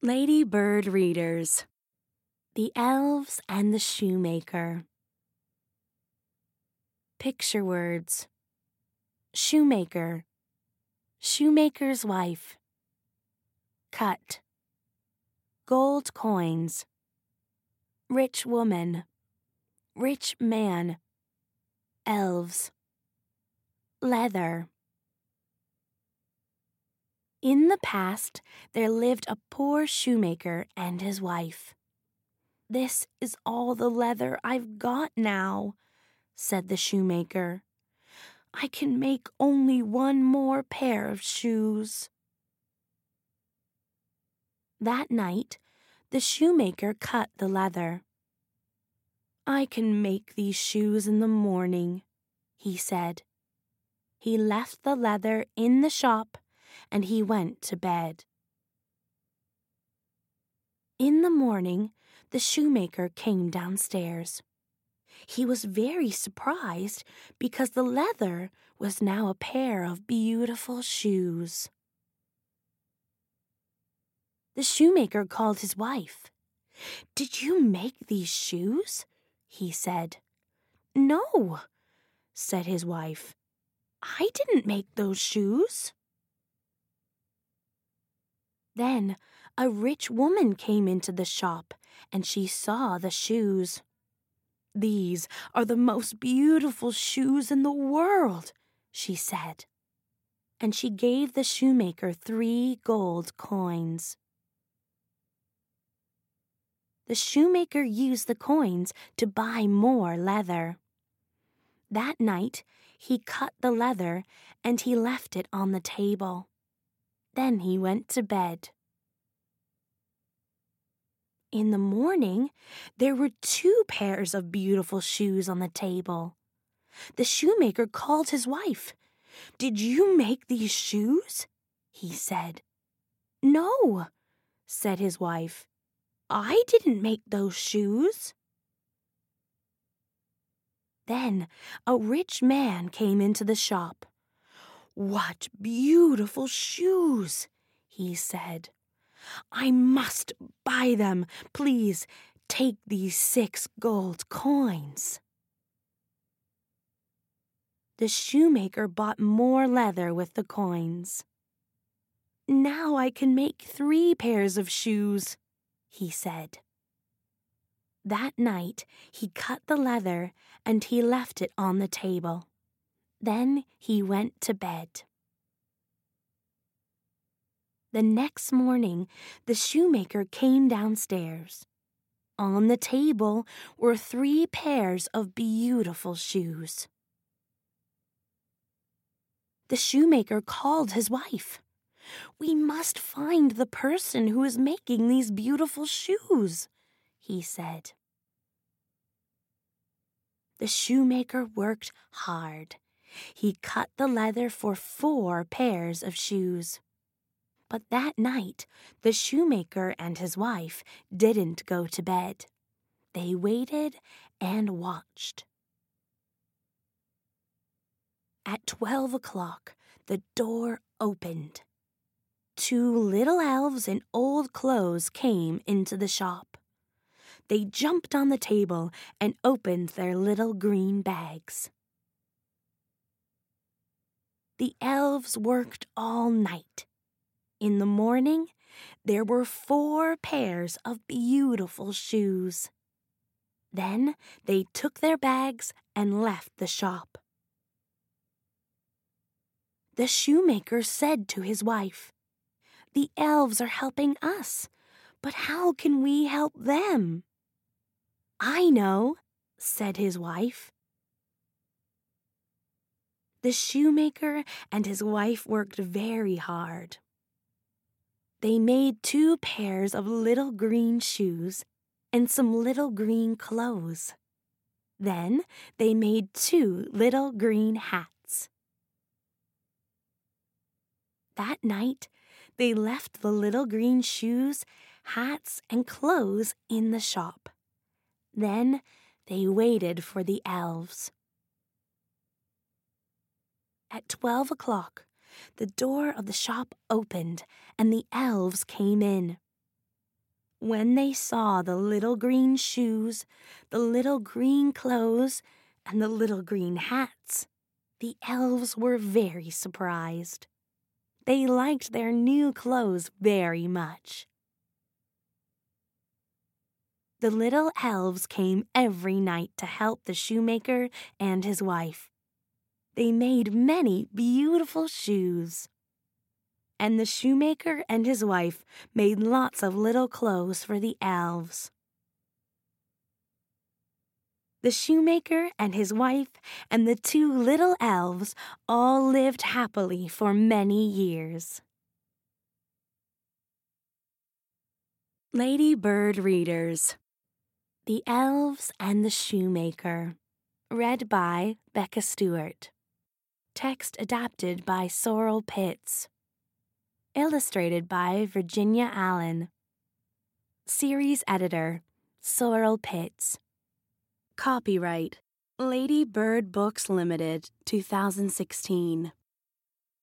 Lady Bird Readers: The Elves and the Shoemaker. Picture words: shoemaker, shoemaker's wife. Cut, gold coins. Rich woman, rich man. Elves. Leather. In the past, there lived a poor shoemaker and his wife. "This is all the leather I've got now," said the shoemaker. "I can make only one more pair of shoes." That night, the shoemaker cut the leather. "I can make these shoes in the morning," he said. He left the leather in the shop and he went to bed. In the morning, the shoemaker came downstairs. He was very surprised because the leather was now a pair of beautiful shoes. The shoemaker called his wife. "Did you make these shoes?" he said. "No," said his wife. "I didn't make those shoes." Then a rich woman came into the shop and she saw the shoes. "These are the most beautiful shoes in the world," she said. And she gave the shoemaker 3 gold coins. The shoemaker used the coins to buy more leather. That night, he cut the leather and he left it on the table. Then he went to bed. In the morning, there were 2 pairs of beautiful shoes on the table. The shoemaker called his wife. "Did you make these shoes?" he said. "No," said his wife. "I didn't make those shoes." Then a rich man came into the shop. "What beautiful shoes!" he said. "I must buy them. Please take these 6 gold coins." The shoemaker bought more leather with the coins. "Now I can make 3 pairs of shoes," he said. That night he cut the leather and he left it on the table. Then he went to bed. The next morning, the shoemaker came downstairs. On the table were 3 pairs of beautiful shoes. The shoemaker called his wife. "We must find the person who is making these beautiful shoes," he said. The shoemaker worked hard. He cut the leather for 4 pairs of shoes. But that night, the shoemaker and his wife didn't go to bed. They waited and watched. At 12 o'clock, the door opened. 2 little elves in old clothes came into the shop. They jumped on the table and opened their little green bags. The elves worked all night. In the morning, there were 4 pairs of beautiful shoes. Then they took their bags and left the shop. The shoemaker said to his wife, "The elves are helping us, but how can we help them?" "I know," said his wife. The shoemaker and his wife worked very hard. They made 2 pairs of little green shoes and some little green clothes. Then they made 2 little green hats. That night, they left the little green shoes, hats, and clothes in the shop. Then they waited for the elves. At 12 o'clock, the door of the shop opened and the elves came in. When they saw the little green shoes, the little green clothes, and the little green hats, the elves were very surprised. They liked their new clothes very much. The little elves came every night to help the shoemaker and his wife. They made many beautiful shoes. And the shoemaker and his wife made lots of little clothes for the elves. The shoemaker and his wife and the two little elves all lived happily for many years. Lady Bird Readers: The Elves and the Shoemaker. Read by Becca Stewart. Text adapted by Sorrel Pitts. Illustrated by Virginia Allen. Series editor, Sorrel Pitts. Copyright, Lady Bird Books Limited, 2016.